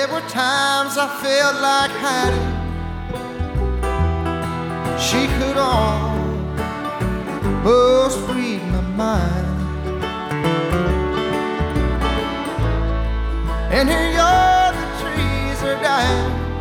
There were times I felt like hiding. She could almost read my mind. And here you're, the trees are dying.